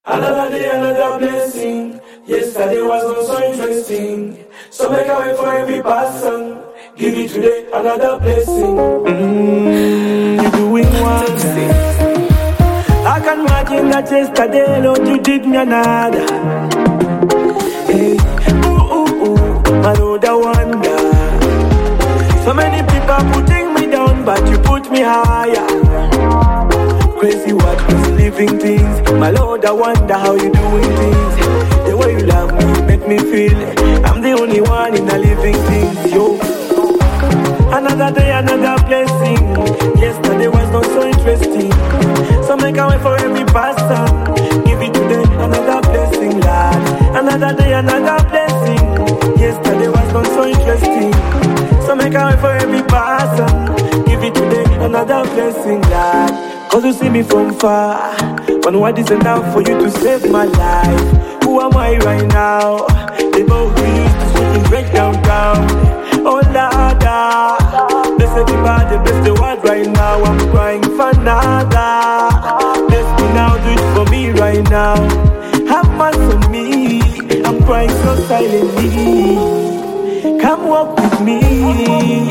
Another day, another blessing. Yesterday was not so interesting. So make a way for every person. Give it today, another blessing. You're doing wonders. I can imagine that yesterday, Lord, you did me another. Hey, my Lord, I wonder. So many people putting me down, but you put me higher. Crazy what was living things. My Lord, I wonder how you doing things. The way you love me, make me feel I'm the only one in a living things. Yo, another day, another blessing. Yesterday was not so interesting. So make a way for every person. Give it today, another blessing, Lord. Another day, another blessing. Yesterday was not so interesting. So make a way for every person. Give it today, another blessing, Lord. Cause you see me from far. One word is enough for you to save my life. Who am I right now? They both we used to sleep and break downtown. Oh Lord, bless everybody, bless the world right now. I'm crying for nada. Bless me now, do it for me right now. Have mercy on me. I'm crying so silently. Come walk with me.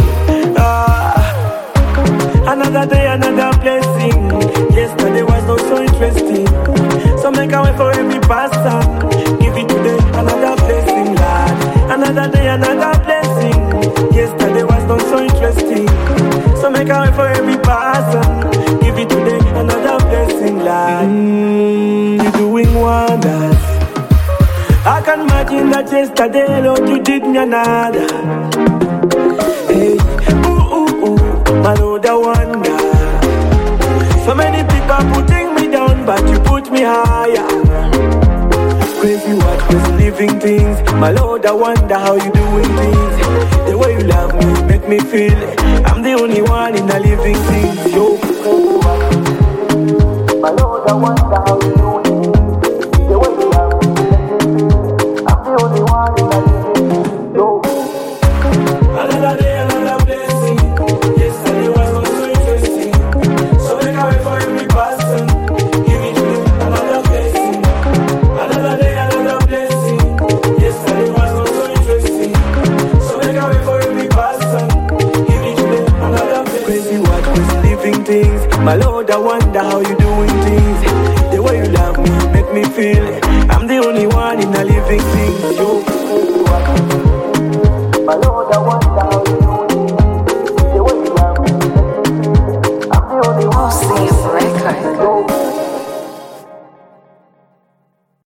Another day, another blessing. Yesterday was not so interesting. So make a way for every person. Give it today, another blessing, Lord. Another day, another blessing. Yesterday was not so interesting. So make a way for every person. Give it today, another blessing, Lord. You're doing wonders. I can imagine that yesterday, Lord, you did me another. Hey, my Lord, I wonder. So many people putting me down, but you put me higher. Crazy what was living things. My Lord, I wonder how you doing things. The way you love me, make me feel I'm the only one in a living things. Yo, my Lord, I wonder how you doing things. The way you love me, make me feel I'm the only one in a living things. Yo, another day, another blessing. Yesterday was not so interesting. So make a way for every person. Give it to another blessing. Another day, another blessing. Yesterday was not so interesting. So make a way for every person. Give it to another blessing. Crazy what was living things. My Lord, I wonder how you